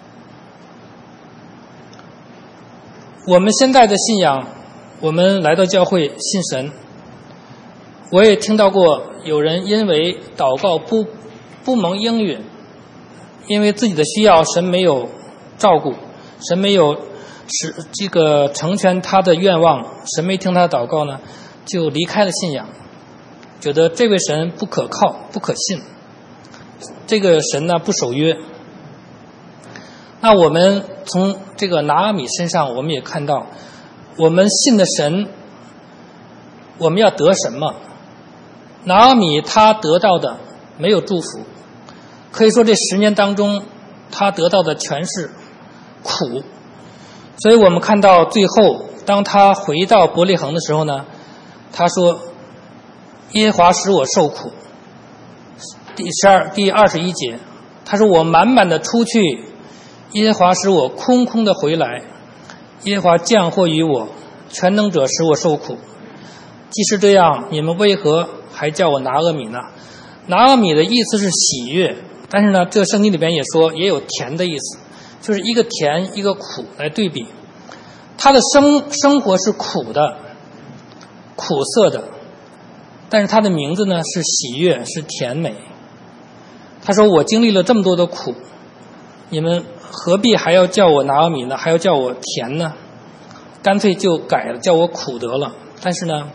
我们现在的信仰，我们来到教会信神，我也听到过有人因为祷告不不蒙应允，因为自己的需要神没有照顾，神没有使这个成全他的愿望，神没听他的祷告呢，就离开了信仰，觉得这位神不可靠不可信，这个神呢不守约。那我们从这个拿俄米身上我们也看到，我们信的神我们要得什么。拿俄米他得到的没有祝福，可以说这十年当中他得到的全是苦。所以我们看到最后当他回到伯利恒的时候呢，他说耶和华使我受苦。第十二第二十一节他说我满满的出去，耶和华使我空空的回来，耶和华降祸于我，全能者使我受苦。既是这样，你们为何还叫我拿俄米呢？拿俄米的意思是喜悦，但是呢这圣经里边也说也有甜的意思，就是一个甜一个苦来对比。他的生生活是苦的苦涩的，但是他的名字呢是喜悦是甜美。他说我经历了这么多的苦，你们何必还要叫我拿俄米呢？还要叫我甜呢？干脆就改了，叫我苦得了。但是呢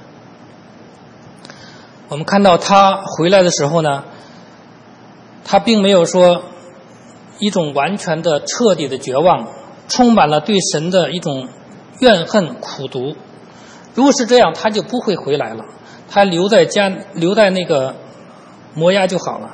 我们看到他回来的时候呢，他并没有说一种完全的彻底的绝望，充满了对神的一种怨恨苦毒。如果是这样，他就不会回来了，他留在家留在那个摩押就好了。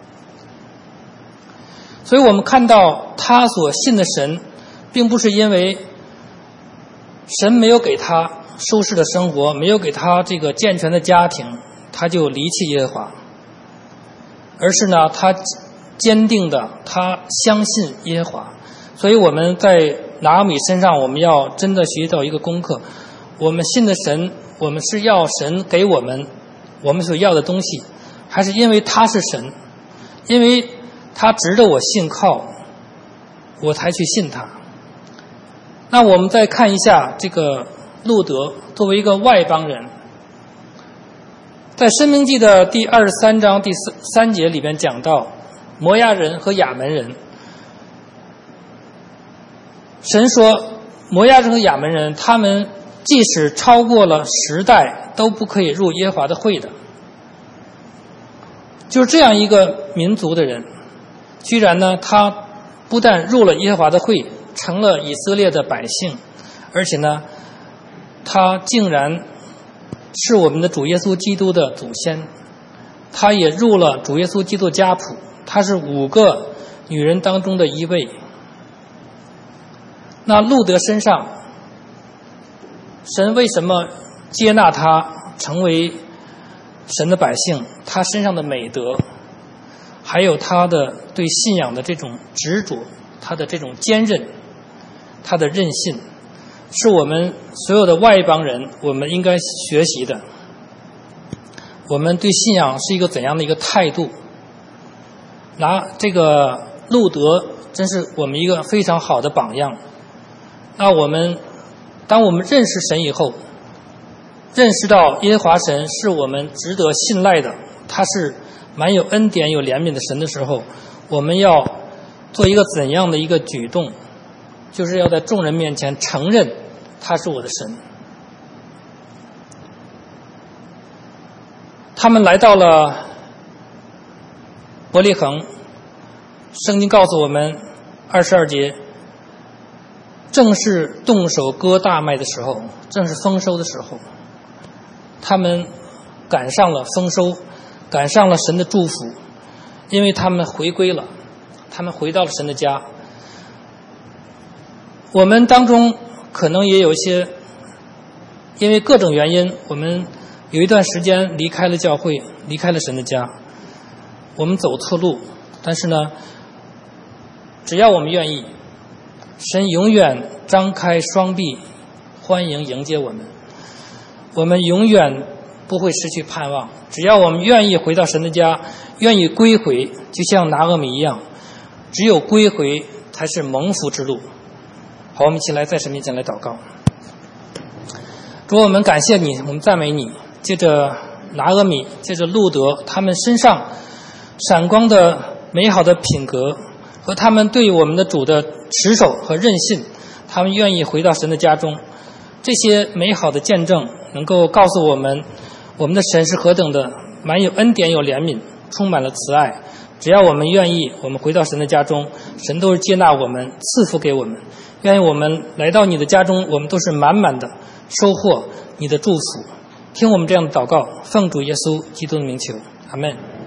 所以我们看到他所信的神并不是因为神没有给他舒适的生活，没有给他这个健全的家庭，他就离弃耶和华，而是呢他坚定的他相信耶和华。所以我们在拿俄米身上我们要真的学到一个功课，我们信的神我们是要神给我们我们所要的东西，还是因为他是神，因为他值得我信靠，我才去信他？那我们再看一下这个路德作为一个外邦人，在申命记的第二十三章第三节里边讲到摩押人和亚门人。神说摩押人和亚门人，他们即使超过了十代都不可以入耶和华的会的。就是这样一个民族的人，居然呢他不但入了耶和华的会，成了以色列的百姓，而且呢他竟然是我们的主耶稣基督的祖先，他也入了主耶稣基督家谱，他是五个女人当中的一位。那路德身上，神为什么接纳他成为神的百姓？他身上的美德，还有他的对信仰的这种执着，他的这种坚韧，他的韧性，是我们所有的外邦人我们应该学习的。我们对信仰是一个怎样的一个态度？拿这个路德真是我们一个非常好的榜样。那我们当我们认识神以后，认识到耶和华神是我们值得信赖的，他是蛮有恩典有怜悯的神的时候，我们要做一个怎样的一个举动？就是要在众人面前承认他是我的神。他们来到了伯利恒，圣经告诉我们二十二节，正是动手割大麦的时候，正是丰收的时候，他们赶上了丰收，赶上了神的祝福，因为他们回归了，他们回到了神的家。我们当中可能也有一些因为各种原因，我们有一段时间离开了教会，离开了神的家，我们走错路，但是呢只要我们愿意，神永远张开双臂欢迎迎接我们，我们永远不会失去盼望。只要我们愿意回到神的家，愿意归回，就像拿俄米一样，只有归回才是蒙福之路。好，我们一起来在神面前来祷告。主，我们感谢你，我们赞美你，借着拿俄米，借着路德，他们身上闪光的美好的品格和他们对我们的主的持守和韧性，他们愿意回到神的家中，这些美好的见证能够告诉我们，我们的神是何等的满有恩典有怜悯，充满了慈爱。只要我们愿意，我们回到神的家中，神都是接纳我们，赐福给我们。愿意我们来到你的家中，我们都是满满的收获你的祝福。听我们这样的祷告，奉主耶稣基督的名求，阿们。